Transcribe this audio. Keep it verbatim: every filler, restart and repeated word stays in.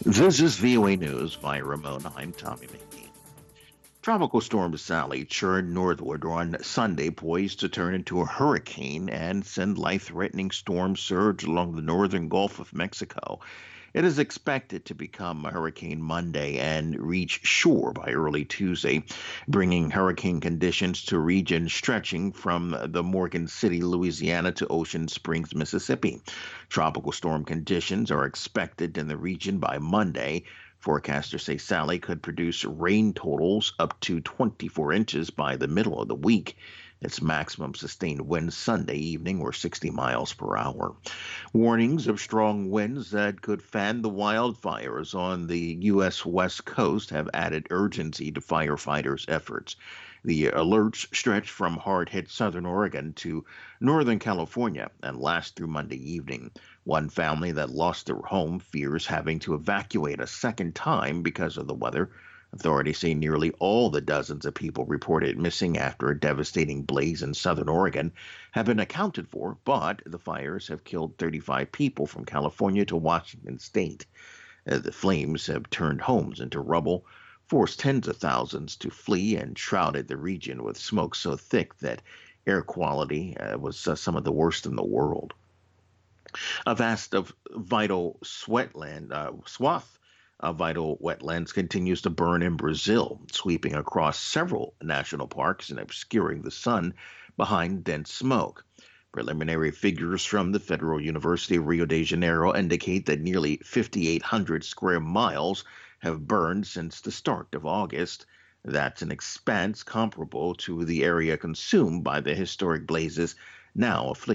This is V O A News by Ramon. I'm Tommy McGee. Tropical storm Sally churned northward on Sunday, poised to turn into a hurricane and send life-threatening storm surge along the northern Gulf of Mexico. It is expected to become a hurricane Monday and reach shore by early Tuesday, bringing hurricane conditions to regions stretching from the Morgan City, Louisiana to Ocean Springs, Mississippi. Tropical storm conditions are expected in the region by Monday. Forecasters say Sally could produce rain totals up to twenty-four inches by the middle of the week. Its maximum sustained winds Sunday evening were sixty miles per hour. Warnings of strong winds that could fan the wildfires on the U S. West Coast have added urgency to firefighters' efforts. The alerts stretch from hard-hit southern Oregon to northern California and last through Monday evening. One family that lost their home fears having to evacuate a second time because of the weather. Authorities say nearly all the dozens of people reported missing after a devastating blaze in southern Oregon have been accounted for, but the fires have killed thirty-five people from California to Washington state. Uh, the flames have turned homes into rubble, forced tens of thousands to flee, and shrouded the region with smoke so thick that air quality uh, was uh, some of the worst in the world. A vast of vital sweatland uh, swath of vital wetlands continues to burn in Brazil, sweeping across several national parks and obscuring the sun behind dense smoke. Preliminary figures from the Federal University of Rio de Janeiro indicate that nearly fifty-eight hundred square miles have burned since the start of August. That's an expanse comparable to the area consumed by the historic blazes now afflicting